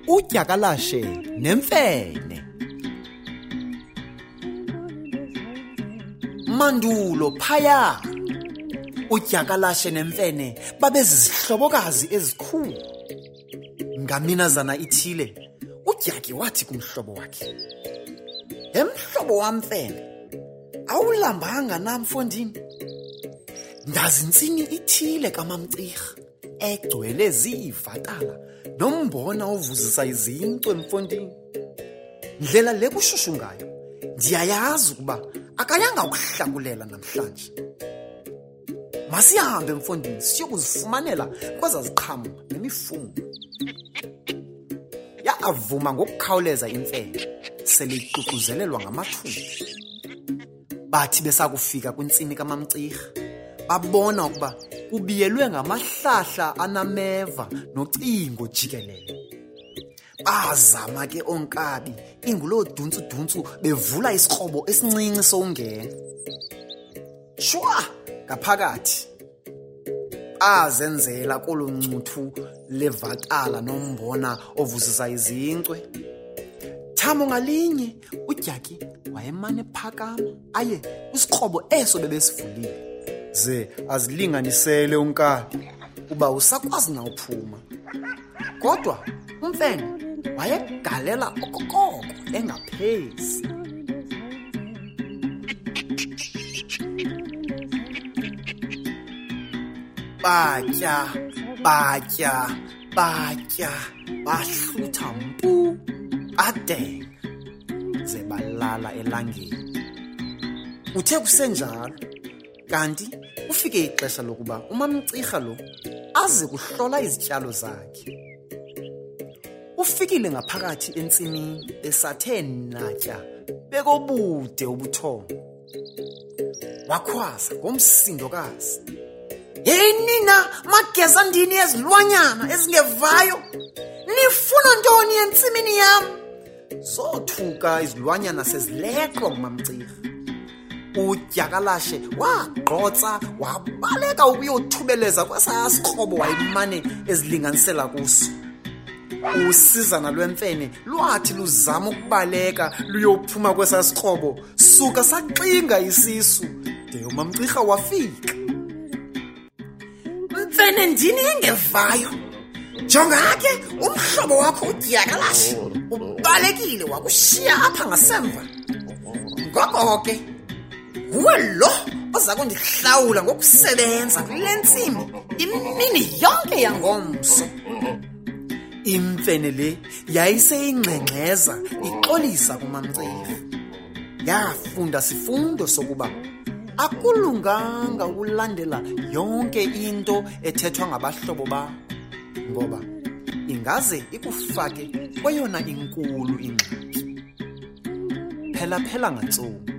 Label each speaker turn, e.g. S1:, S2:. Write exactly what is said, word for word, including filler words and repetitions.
S1: udyakalashe nemfene. Mandulo phaya udyakalashe nemfene babezizihlobokazi ezikhulu. Ngaminazana ithile udyaki wathi kumhlobo wakhe, "Emhlobo wamfene, awulambanga na mfondini? Ndazi intsimi ithile kaMamcirha egcwele ziivatala nombona ovuzisa izinkwe mfondini. Ndlela le kushushu ngayo, ndiyayazi ukuba akayanga ukuhlakulela namhlanje. Masihambe mfondini siyokuzifumanela kweza ziqhamo nemifuno." Yaavuma ngokukhawuleza imfene seliququzelelwa ngamathumbu. Bathi besakufika kwintsimi kaMamcirha babona ukuba kubiyelwe ngamahlahla anameva nocingo jikelele. Bazama ke onkabi ingulo duntsu duntsu bevula isikrobo esincinci sowungena. Shwa ngaphakathi azenzela koluncuthu levatala nombona ovuzisa izinkwe. Thamo ngalinye udyaki wayemane phakama aye isikrobo eso bebesivulile ze azilinganisele unkabi uba usakwazi na uphuma. Kodwa umfene wayegalela okokoko engaphezi. Batya, batya, batya, bahlutha mpu, badenga, ze balala elangeni. Uthe kusenjalo, kanti ufike ixesha lokuba uMamcirha lo aze kuhlola izityalo zakhe. Ufikile ngaphakathi entsimini esathe natya bekobude ubuthongo. Wakhwaza ngomsindokazi, "Hey nina mageza ndini ezilwanyana ezingevayo, nifuna ntoni entsimini yam?" Zothuka izilwanyana sezileqwa nguMamcirha. Udyakalashe wagqotsa wabaleka ukuyothubeleza kwesaya sikrobo wayemane ezilinganisela kuso. Usizana lwemfene lwathi luzama ukubaleka luyophuma kwesaya sikrobo suka saxinga isisu de uMamcirha wafika. "Mfene ndini engevayo, jonga ke umhlobo wakho udyakalashe ubalekile wakushiya apha ngasemva. Ngoko ke nguwe lo oza kundihlawula ngokusebenza kule ntsimi imini yonke yangomso." Imfene le yayiseyingxengxeza ixolisa kuMamcirha. Yafunda sifundo sokuba akulunganga ukulandela yonke into ethethwa ngabahlobo bakho, ngoba ingaze ikufake kweyona inkulu ingxaki. Phela phela ngantsuku